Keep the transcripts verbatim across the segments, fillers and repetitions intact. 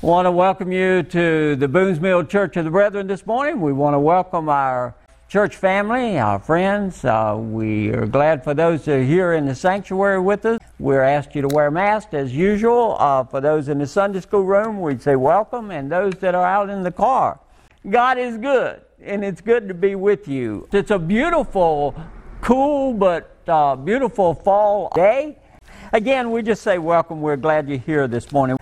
I want to welcome you to the Boones Mill Church of the Brethren this morning. We want to welcome our church family, our friends. Uh, we are glad for those that are here in the sanctuary with us. We're asked you to wear masks as usual. Uh, for those in the Sunday school room, we'd say welcome, and those that are out in the car. God is good, and it's good to be with you. It's a beautiful, cool, but uh, beautiful fall day. Again, we just say welcome. We're glad you're here this morning.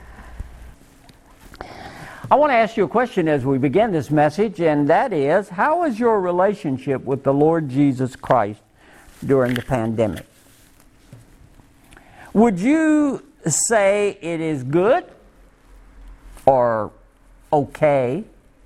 I want to ask you a question as we begin this message, and that is, how is your relationship with the Lord Jesus Christ during the pandemic? Would you say it is good or okay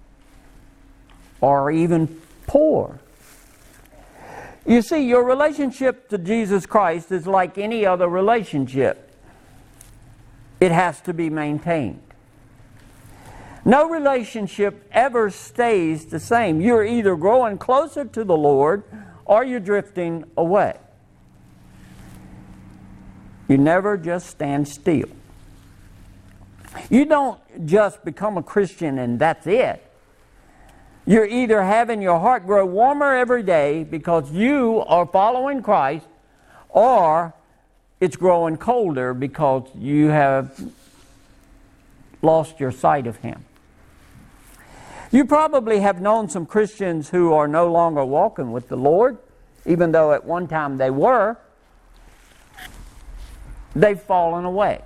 or even poor? You see, your relationship to Jesus Christ is like any other relationship. It has to be maintained. No relationship ever stays the same. You're either growing closer to the Lord or you're drifting away. You never just stand still. You don't just become a Christian and that's it. You're either having your heart grow warmer every day because you are following Christ, or it's growing colder because you have lost your sight of Him. You probably have known some Christians who are no longer walking with the Lord, even though at one time they were. They've fallen away.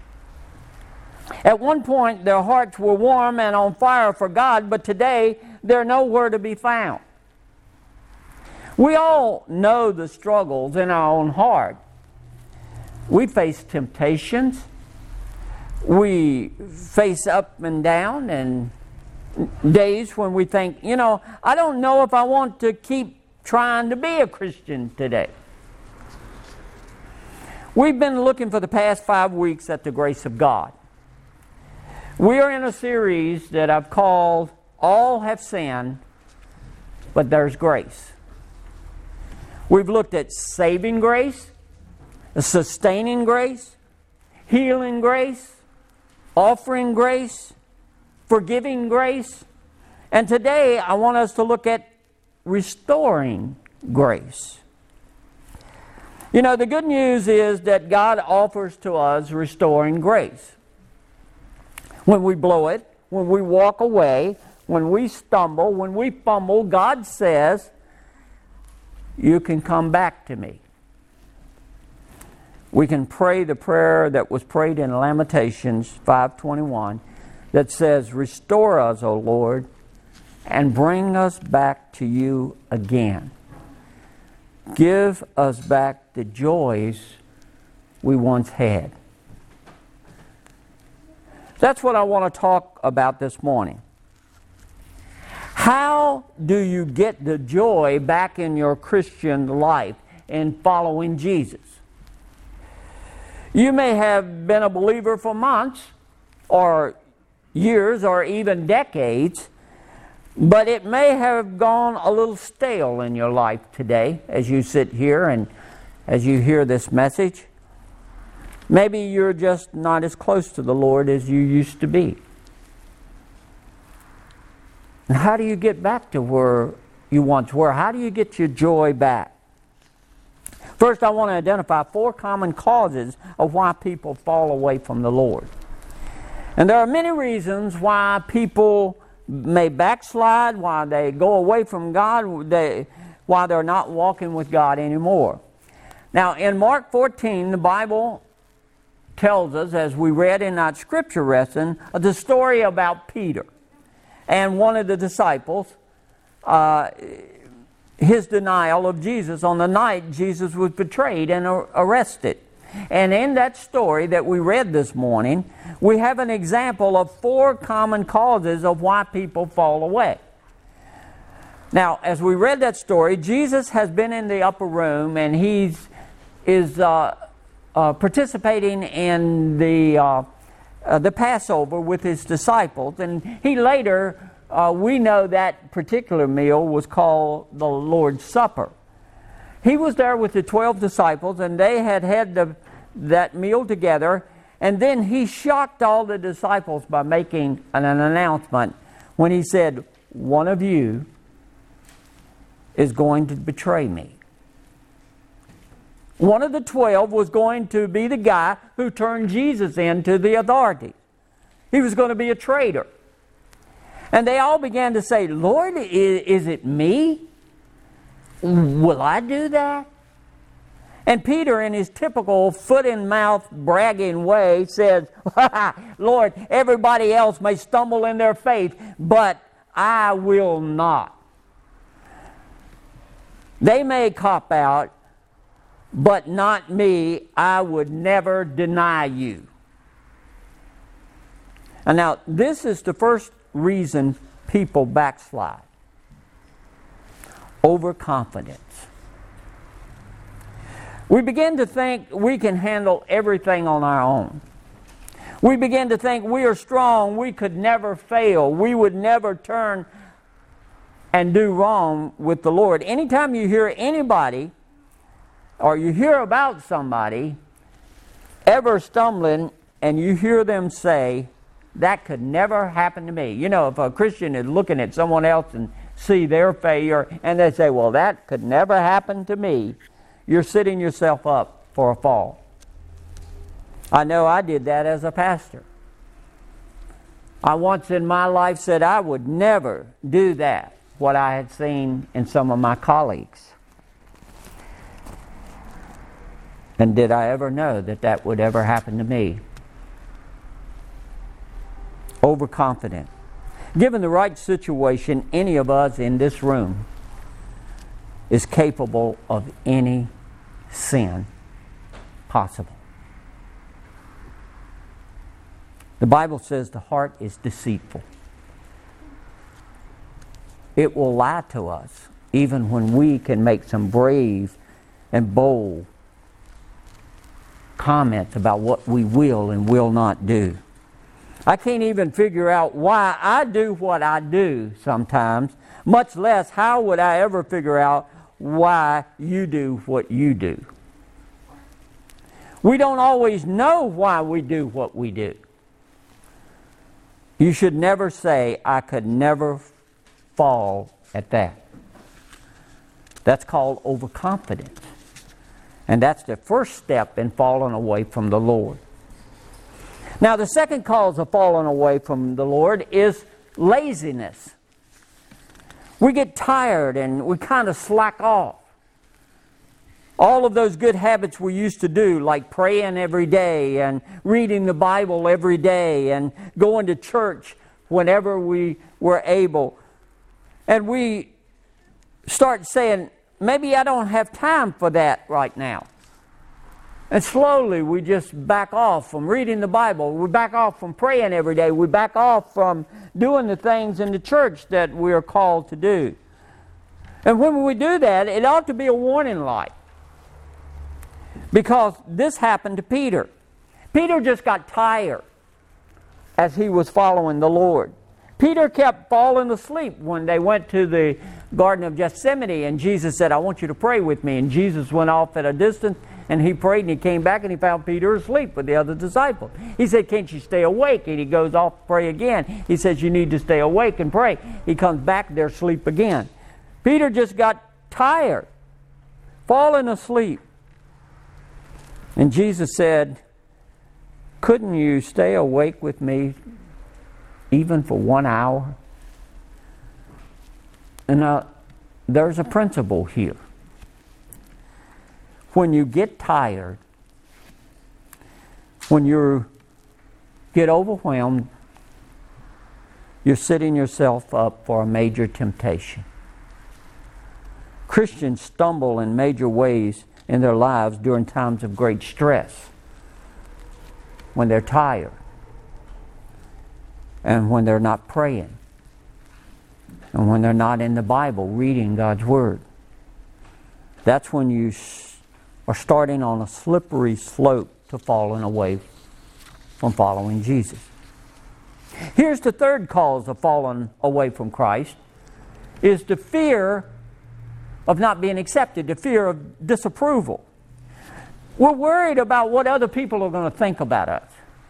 At one point, their hearts were warm and on fire for God, but today they're nowhere to be found. We all know the struggles in our own heart. We face temptations. We face up and down and days when we think, you know, I don't know if I want to keep trying to be a Christian today. We've been looking for the past five weeks at the grace of God. We are in a series that I've called All Have Sinned, but There's Grace. We've looked at saving grace, sustaining grace, healing grace, offering grace, forgiving grace, and today I want us to look at restoring grace. You know, the good news is that God offers to us restoring grace. When we blow it, when we walk away, when we stumble, when we fumble, God says, you can come back to me. We can pray the prayer that was prayed in Lamentations five twenty-one that says, restore us, O Lord, and bring us back to you again. Give us back the joys we once had. That's what I want to talk about this morning. How do you get the joy back in your Christian life in following Jesus? You may have been a believer for months or years or even decades, but it may have gone a little stale in your life today as you sit here and as you hear this message. Maybe you're just not as close to the Lord as you used to be. And how do you get back to where you once were? How do you get your joy back? First, I want to identify four common causes of why people fall away from the Lord. And there are many reasons why people may backslide, why they go away from God, they, why they're not walking with God anymore. Now, in Mark fourteen, the Bible tells us, as we read in that scripture lesson, the story about Peter and one of the disciples, uh, his denial of Jesus on the night Jesus was betrayed and arrested. And in that story that we read this morning, we have an example of four common causes of why people fall away. Now, as we read that story, Jesus has been in the upper room and he's is uh, uh, participating in the uh, uh, the Passover with his disciples, and he later, uh, we know that particular meal was called the Lord's Supper. He was there with the twelve disciples, and they had had the, that meal together, And then he shocked all the disciples by making an, an announcement when he said, one of you is going to betray me. One of the twelve was going to be the guy who turned Jesus into the authorities. He was going to be a traitor. And they all began to say, Lord, is, is it me? Will I do that? And Peter, in his typical foot-in-mouth bragging way, says, Lord, everybody else may stumble in their faith, but I will not. They may cop out, but not me. I would never deny you. And now, this is the first reason people backslide. Overconfidence. We begin to think we can handle everything on our own. We begin to think we are strong, we could never fail, we would never turn and do wrong with the Lord. Anytime you hear anybody or you hear about somebody ever stumbling and you hear them say, that could never happen to me. You know, if a Christian is looking at someone else and see their failure and they say, well, that could never happen to me, you're setting yourself up for a fall. I know I did that as a pastor. I once in my life said I would never do that, what I had seen in some of my colleagues. And did I ever know that that would ever happen to me? Overconfident. Given the right situation, any of us in this room is capable of any sin possible. The Bible says the heart is deceitful. It will lie to us even when we can make some brave and bold comments about what we will and will not do. I can't even figure out why I do what I do sometimes, much less how would I ever figure out why you do what you do. We don't always know why we do what we do. You should never say, I could never fall at that. That's called overconfidence. And that's the first step in falling away from the Lord. Now, the second cause of falling away from the Lord is laziness. We get tired and we kind of slack off. All of those good habits we used to do, like praying every day and reading the Bible every day and going to church whenever we were able. And we start saying, maybe I don't have time for that right now. And slowly we just back off from reading the Bible. We back off from praying every day. We back off from doing the things in the church that we are called to do. And when we do that, it ought to be a warning light. Because this happened to Peter. Peter just got tired as he was following the Lord. Peter kept falling asleep when they went to the Garden of Gethsemane and Jesus said, I want you to pray with me. And Jesus went off at a distance and he prayed and he came back and he found Peter asleep with the other disciples. He said, can't you stay awake? And he goes off to pray again. He says, you need to stay awake and pray. He comes back, they're asleep again. Peter just got tired, falling asleep. And Jesus said, couldn't you stay awake with me even for one hour? And now, there's a principle here. When you get tired, when you get overwhelmed, you're setting yourself up for a major temptation. Christians stumble in major ways in their lives during times of great stress, when they're tired, and when they're not praying, and when they're not in the Bible reading God's Word. That's when you are starting on a slippery slope to falling away from following Jesus. Here's the third cause of falling away from Christ, is the fear of not being accepted, the fear of disapproval. We're worried about what other people are going to think about us.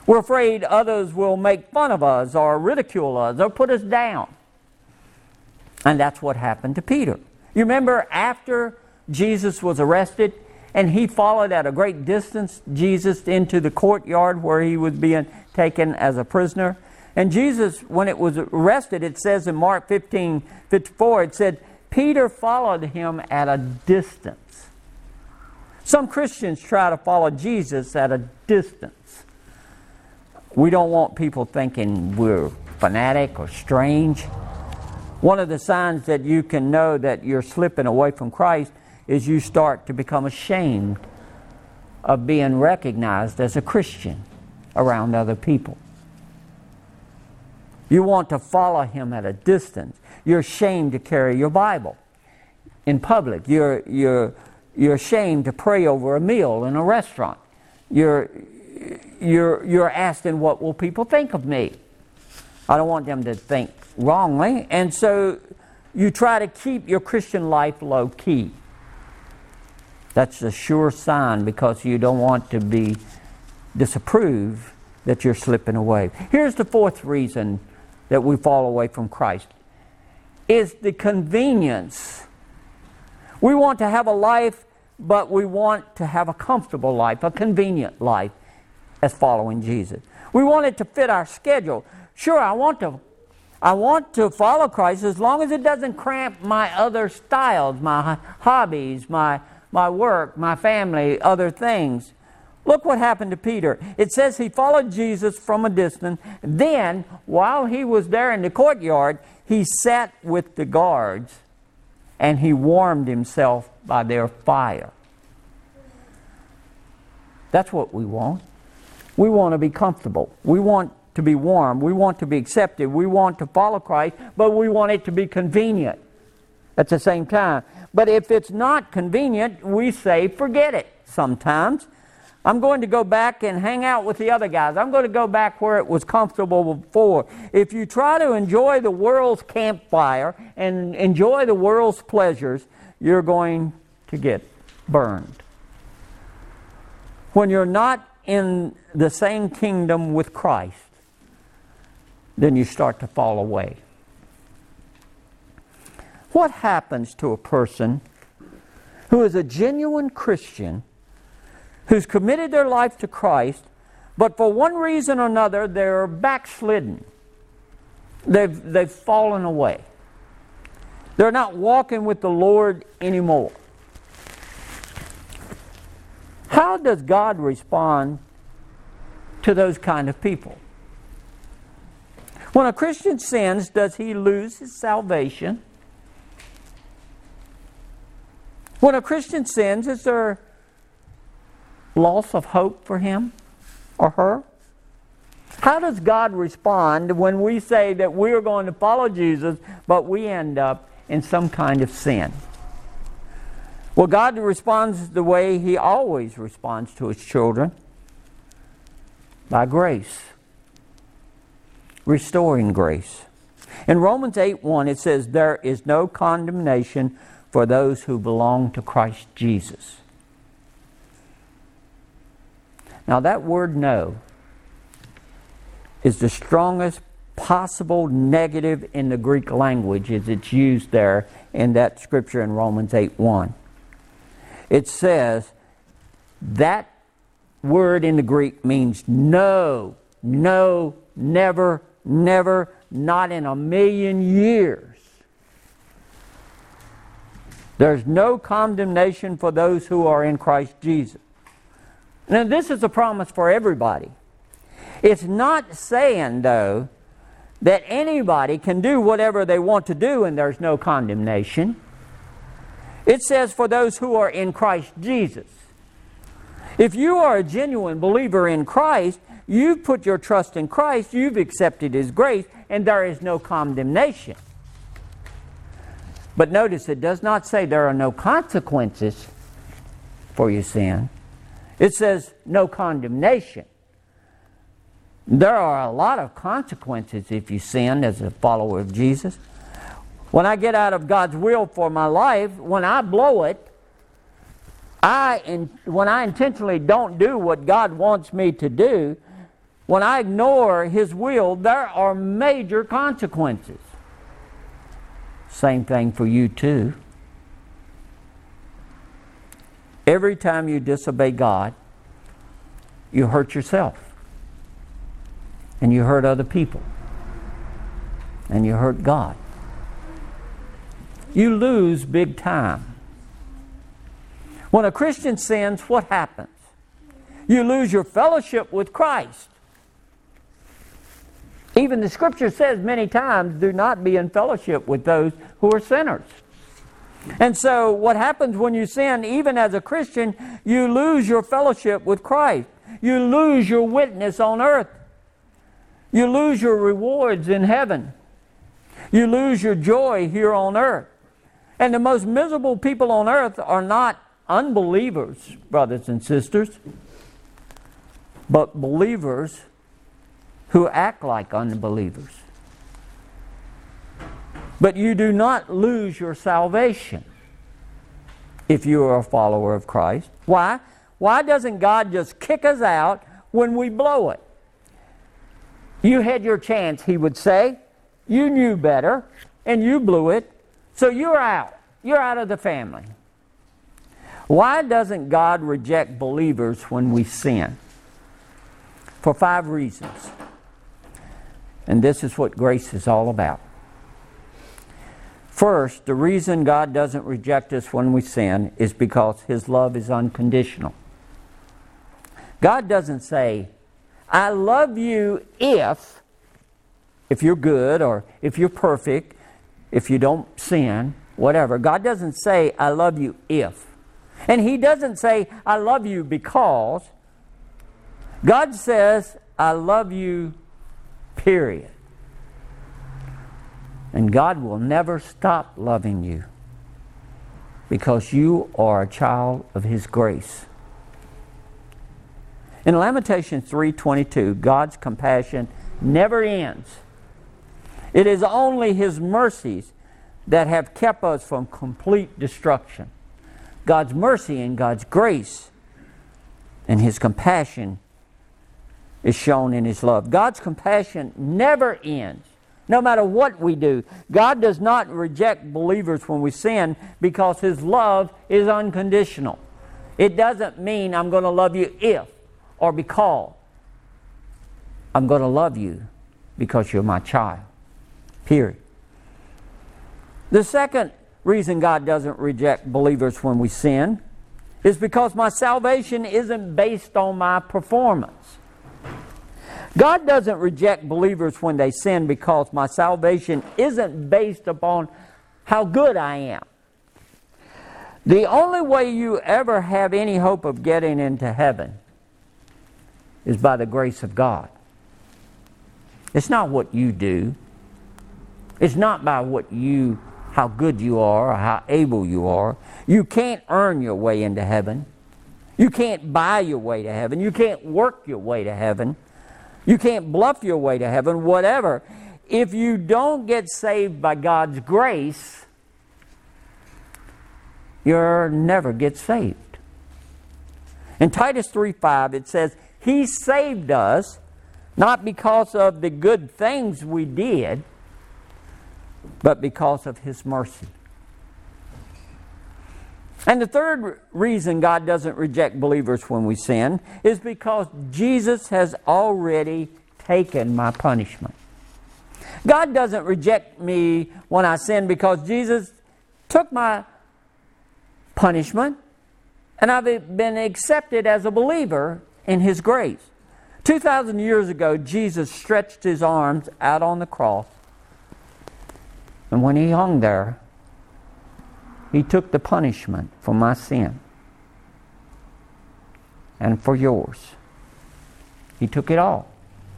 We're afraid others will make fun of us or ridicule us or put us down. And that's what happened to Peter. You remember after Jesus was arrested and he followed at a great distance Jesus into the courtyard where he was being taken as a prisoner. And Jesus, when it was arrested, it says in Mark fifteen fifty-four, it said, Peter followed him at a distance. Some Christians try to follow Jesus at a distance. We don't want people thinking we're fanatic or strange. One of the signs that you can know that you're slipping away from Christ is you start to become ashamed of being recognized as a Christian around other people. You want to follow Him at a distance. You're ashamed to carry your Bible in public. You're, you're, you're ashamed to pray over a meal in a restaurant. You're, you're, you're asking, what will people think of me? I don't want them to think wrongly. And so you try to keep your Christian life low key. That's a sure sign because you don't want to be disapproved that you're slipping away. Here's the fourth reason that we fall away from Christ, is the convenience. We want to have a life, but we want to have a comfortable life, a convenient life as following Jesus. We want it to fit our schedule. Sure, I want to I want to follow Christ as long as it doesn't cramp my other styles, my hobbies, my, my work, my family, other things. Look what happened to Peter. It says he followed Jesus from a distance. Then, while he was there in the courtyard, he sat with the guards and he warmed himself by their fire. That's what we want. We want to be comfortable. We want to be warm. We want to be accepted. We want to follow Christ, but we want it to be convenient at the same time. But if it's not convenient, we say, forget it sometimes. I'm going to go back and hang out with the other guys. I'm going to go back where it was comfortable before. If you try to enjoy the world's campfire and enjoy the world's pleasures, you're going to get burned. When you're not in the same kingdom with Christ, then you start to fall away. What happens to a person who is a genuine Christian, who's committed their life to Christ, but for one reason or another they're backslidden? They've, they've fallen away. They're not walking with the Lord anymore. How does God respond to those kind of people? When a Christian sins, does he lose his salvation? When a Christian sins, is there loss of hope for him or her? How does God respond when we say that we're going to follow Jesus, but we end up in some kind of sin? Well, God responds the way He always responds to His children, by grace. Restoring grace. In Romans eight one it says, there is no condemnation for those who belong to Christ Jesus. Now that word no is the strongest possible negative in the Greek language as it's used there in that scripture in Romans eight one. It says that word in the Greek means no, no, never, never, not in a million years. There's no condemnation for those who are in Christ Jesus. Now this is a promise for everybody. It's not saying, though, that anybody can do whatever they want to do and there's no condemnation. It says for those who are in Christ Jesus. If you are a genuine believer in Christ, you've put your trust in Christ, you've accepted His grace, and there is no condemnation. But notice it does not say there are no consequences for your sin. It says no condemnation. There are a lot of consequences if you sin as a follower of Jesus. When I get out of God's will for my life, when I blow it, I in, when I intentionally don't do what God wants me to do, when I ignore His will, there are major consequences. Same thing for you too. Every time you disobey God, you hurt yourself. And you hurt other people. And you hurt God. You lose big time. When a Christian sins, what happens? You lose your fellowship with Christ. Even the Scripture says many times, do not be in fellowship with those who are sinners. And so what happens when you sin, even as a Christian, you lose your fellowship with Christ. You lose your witness on earth. You lose your rewards in heaven. You lose your joy here on earth. And the most miserable people on earth are not unbelievers, brothers and sisters, but believers who act like unbelievers. But you do not lose your salvation if you are a follower of Christ. Why? Why doesn't God just kick us out when we blow it? You had your chance, He would say. You knew better, and you blew it, so you're out. You're out of the family. Why doesn't God reject believers when we sin? For five reasons. And this is what grace is all about. First, the reason God doesn't reject us when we sin is because His love is unconditional. God doesn't say, I love you if, if you're good or if you're perfect, if you don't sin, whatever. God doesn't say, I love you if. And He doesn't say, I love you because. God says, I love you, period. And God will never stop loving you because you are a child of His grace. In Lamentations three twenty-two, God's compassion never ends. It is only His mercies that have kept us from complete destruction. God's mercy and God's grace and His compassion is shown in His love. God's compassion never ends. No matter what we do, God does not reject believers when we sin because His love is unconditional. It doesn't mean I'm going to love you if or because. I'm going to love you because you're my child. Period. The second reason God doesn't reject believers when we sin is because my salvation isn't based on my performance. God doesn't reject believers when they sin because my salvation isn't based upon how good I am. The only way you ever have any hope of getting into heaven is by the grace of God. It's not what you do. It's not by what you, how good you are or how able you are. You can't earn your way into heaven. You can't buy your way to heaven. You can't work your way to heaven. You can't bluff your way to heaven, whatever. If you don't get saved by God's grace, you'll never get saved. In Titus three five it says, He saved us not because of the good things we did, but because of His mercy. And the third reason God doesn't reject believers when we sin is because Jesus has already taken my punishment. God doesn't reject me when I sin because Jesus took my punishment and I've been accepted as a believer in His grace. two thousand years ago, Jesus stretched His arms out on the cross, and when He hung there, He took the punishment for my sin and for yours. He took it all.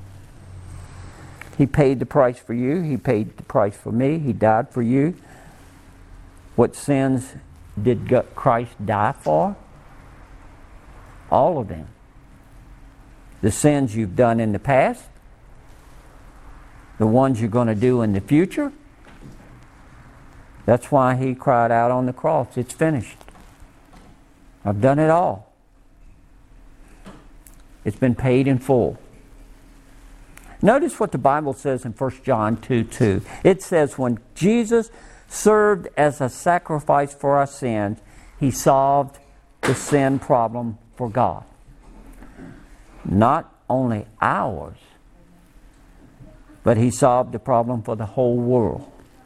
He paid the price for you. He paid the price for me. He died for you. What sins did Christ die for? All of them. The sins you've done in the past, the ones you're going to do in the future. That's why He cried out on the cross, it's finished. I've done it all. It's been paid in full. Notice what the Bible says in First John two two. It says, when Jesus served as a sacrifice for our sins, He solved the sin problem for God. Not only ours, but He solved the problem for the whole world.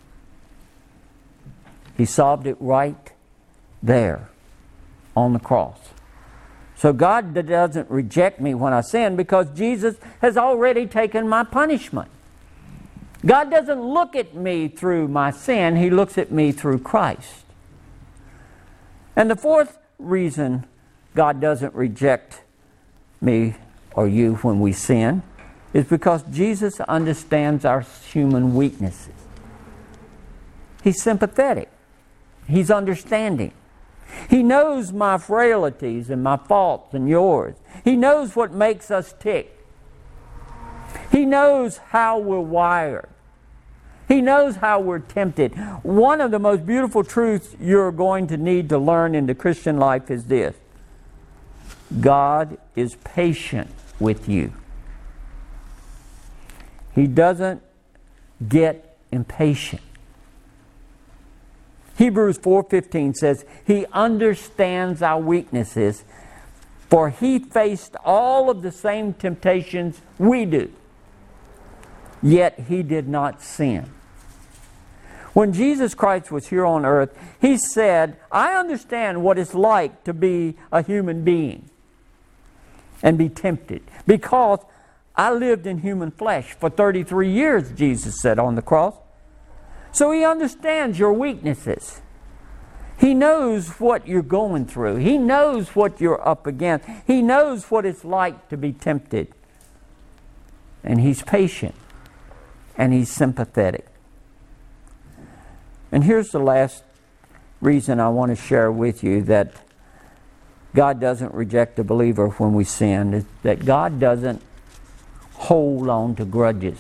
He solved it right there on the cross. So God doesn't reject me when I sin because Jesus has already taken my punishment. God doesn't look at me through my sin. He looks at me through Christ. And the fourth reason God doesn't reject me or you when we sin is because Jesus understands our human weaknesses. He's sympathetic. He's understanding. He knows my frailties and my faults and yours. He knows what makes us tick. He knows how we're wired. He knows how we're tempted. One of the most beautiful truths you're going to need to learn in the Christian life is this: God is patient with you. He doesn't get impatient. Hebrews four fifteen says, He understands our weaknesses, for He faced all of the same temptations we do, yet He did not sin. When Jesus Christ was here on earth, He said, I understand what it's like to be a human being and be tempted, because I lived in human flesh for thirty-three years, Jesus said on the cross. So He understands your weaknesses. He knows what you're going through. He knows what you're up against. He knows what it's like to be tempted. And He's patient. And He's sympathetic. And here's the last reason I want to share with you that God doesn't reject the believer when we sin, is that God doesn't hold on to grudges.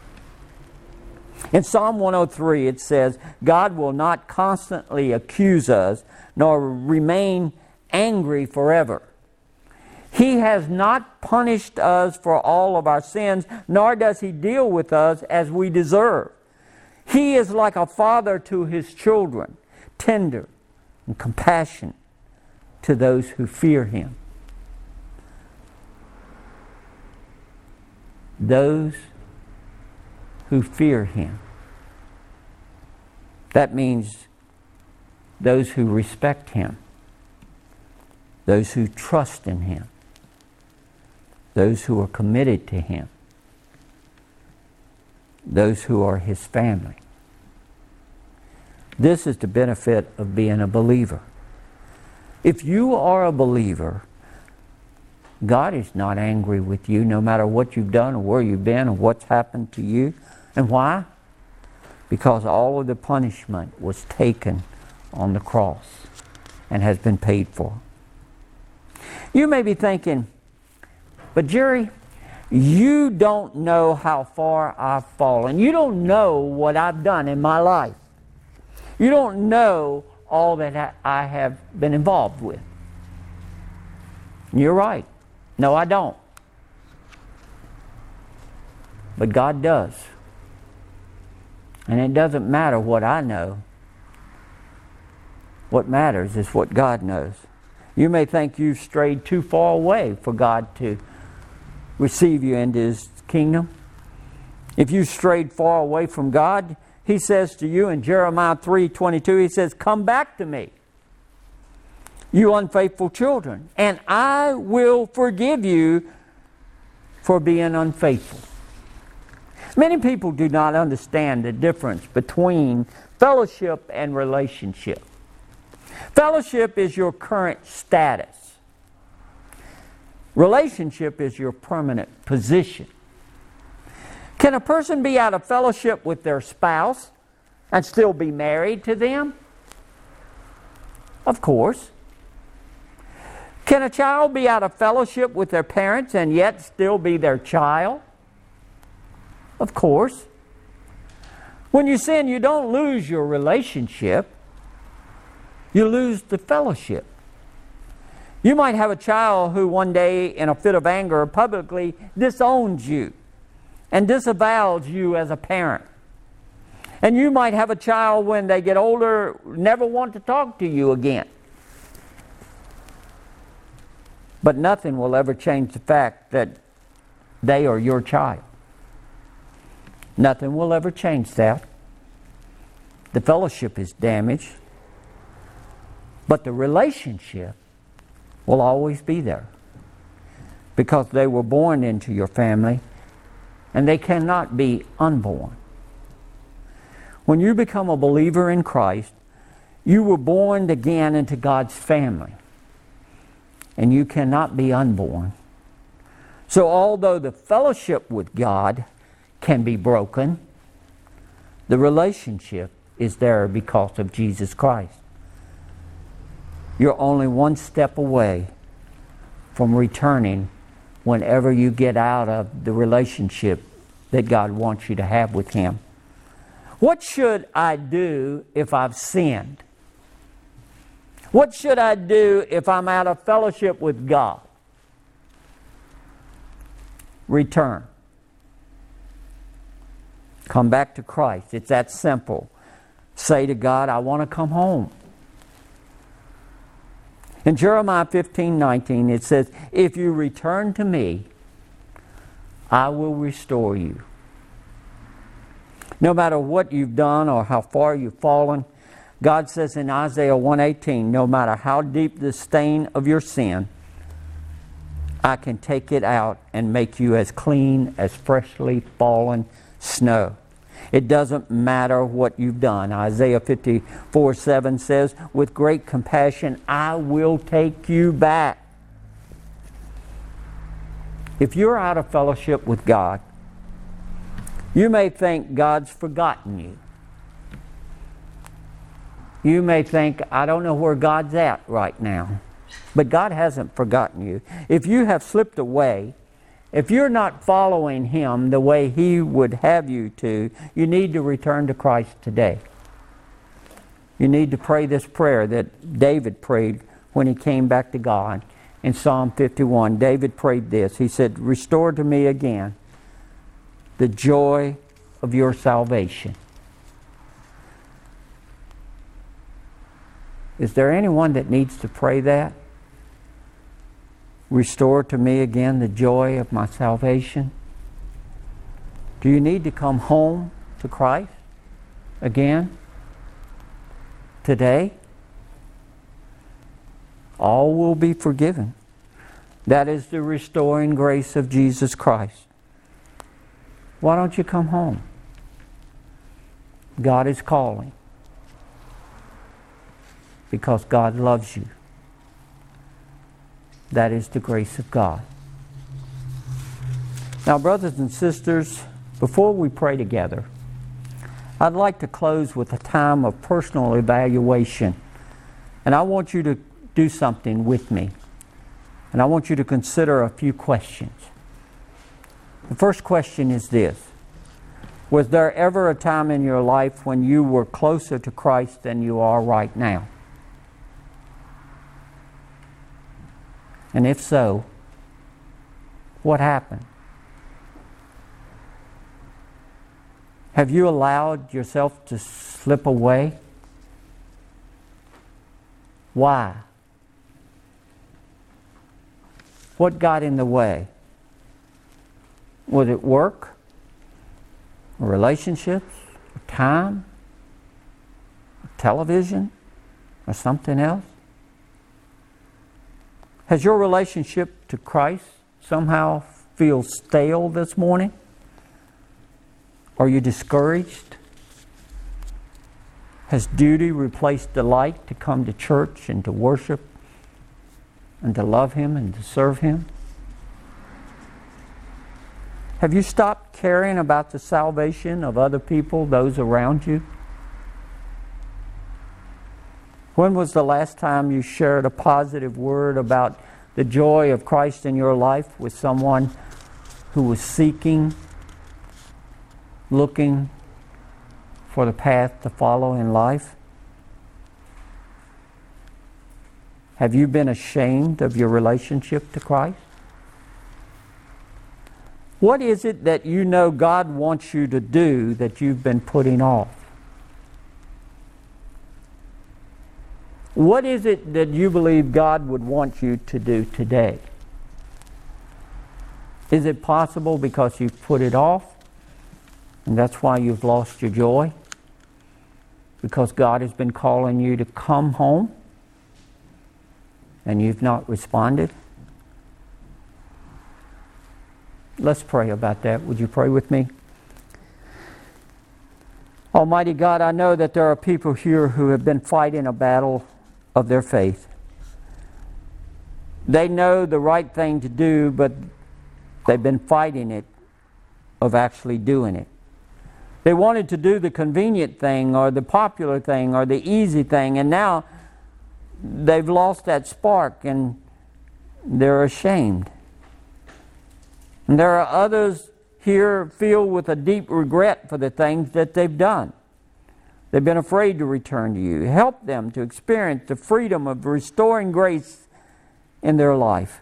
In Psalm one oh three it says, God will not constantly accuse us, nor remain angry forever. He has not punished us for all of our sins, nor does He deal with us as we deserve. He is like a father to His children, tender and compassionate to those who fear Him. Those who fear Him. That means those who respect Him, those who trust in Him, those who are committed to Him, those who are His family. This is the benefit of being a believer. If you are a believer, God is not angry with you no matter what you've done or where you've been or what's happened to you. And why? Because all of the punishment was taken on the cross and has been paid for. You may be thinking, but Jerry, you don't know how far I've fallen. You don't know what I've done in my life. You don't know all that I have been involved with. You're right. No, I don't. But God does. And it doesn't matter what I know. What matters is what God knows. You may think you've strayed too far away for God to receive you into His kingdom. If you strayed far away from God, He says to you in Jeremiah three twenty-two, He says, come back to me, you unfaithful children, and I will forgive you for being unfaithful. Many people do not understand the difference between fellowship and relationship. Fellowship is your current status. Relationship is your permanent position. Can a person be out of fellowship with their spouse and still be married to them? Of course. Can a child be out of fellowship with their parents and yet still be their child? Of course. When you sin, you don't lose your relationship. You lose the fellowship. You might have a child who one day, in a fit of anger, publicly disowns you and disavows you as a parent. And you might have a child when they get older never want to talk to you again. But nothing will ever change the fact that they are your child. Nothing will ever change that. The fellowship is damaged, but the relationship will always be there because they were born into your family and they cannot be unborn. When you become a believer in Christ, you were born again into God's family, and you cannot be unborn. So although the fellowship with God can be broken, the relationship is there because of Jesus Christ. You're only one step away from returning whenever you get out of the relationship that God wants you to have with Him. What should I do if I've sinned? What should I do if I'm out of fellowship with God? Return. Come back to Christ. It's that simple. Say to God, I want to come home. In Jeremiah fifteen nineteen it says, if you return to me, I will restore you. No matter what you've done or how far you've fallen, God says in Isaiah one eighteen, no matter how deep the stain of your sin, I can take it out and make you as clean as freshly fallen snow. It doesn't matter what you've done. Isaiah fifty-four seven says, with great compassion, I will take you back. If you're out of fellowship with God, you may think God's forgotten you. You may think, I don't know where God's at right now. But God hasn't forgotten you. If you have slipped away, if you're not following Him the way He would have you to, you need to return to Christ today. You need to pray this prayer that David prayed when he came back to God. In Psalm fifty-one, David prayed this. He said, restore to me again the joy of your salvation. Is there anyone that needs to pray that? Restore to me again the joy of my salvation. Do you need to come home to Christ again today? All will be forgiven. That is the restoring grace of Jesus Christ. Why don't you come home? God is calling. Because God loves you. That is the grace of God. Now, brothers and sisters, before we pray together, I'd like to close with a time of personal evaluation. And I want you to do something with me. And I want you to consider a few questions. The first question is this. Was there ever a time in your life when you were closer to Christ than you are right now? And if so, what happened? Have you allowed yourself to slip away? Why? What got in the way? Was it work? Or relationships? Or time? Or television? Or something else? Has your relationship to Christ somehow feel stale this morning? Are you discouraged? Has duty replaced delight to come to church and to worship and to love Him and to serve Him? Have you stopped caring about the salvation of other people, those around you? When was the last time you shared a positive word about the joy of Christ in your life with someone who was seeking, looking for the path to follow in life? Have you been ashamed of your relationship to Christ? What is it that you know God wants you to do that you've been putting off? What is it that you believe God would want you to do today? Is it possible because you've put it off and that's why you've lost your joy? Because God has been calling you to come home and you've not responded? Let's pray about that. Would you pray with me? Almighty God, I know that there are people here who have been fighting a battle of their faith. They know the right thing to do, but they've been fighting it of actually doing it. They wanted to do the convenient thing or the popular thing or the easy thing, and now they've lost that spark and they're ashamed. And there are others here filled with a deep regret for the things that they've done. They've been afraid to return to you. Help them to experience the freedom of restoring grace in their life.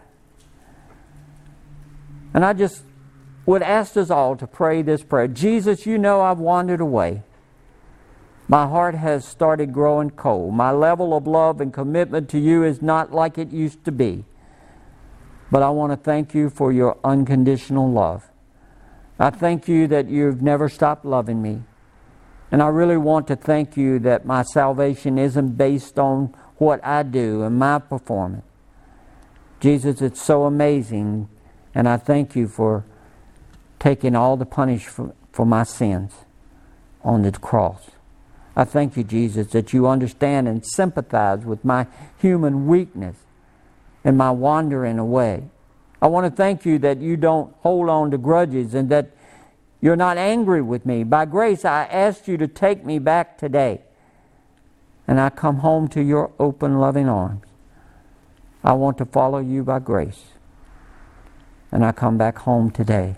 And I just would ask us all to pray this prayer. Jesus, you know I've wandered away. My heart has started growing cold. My level of love and commitment to you is not like it used to be. But I want to thank you for your unconditional love. I thank you that you've never stopped loving me. And I really want to thank you that my salvation isn't based on what I do and my performance. Jesus, it's so amazing, and I thank you for taking all the punishment for, for my sins on the cross. I thank you, Jesus, that you understand and sympathize with my human weakness and my wandering away. I want to thank you that you don't hold on to grudges and that you're not angry with me. By grace, I ask you to take me back today. And I come home to your open, loving arms. I want to follow you by grace. And I come back home today.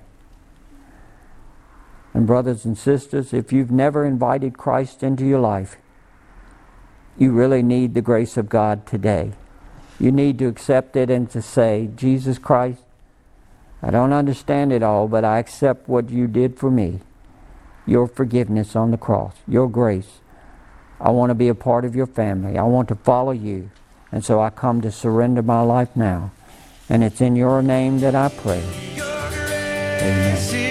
And brothers and sisters, if you've never invited Christ into your life, you really need the grace of God today. You need to accept it and to say, Jesus Christ, I don't understand it all, but I accept what you did for me. Your forgiveness on the cross, your grace. I want to be a part of your family. I want to follow you. And so I come to surrender my life now. And it's in your name that I pray. Amen.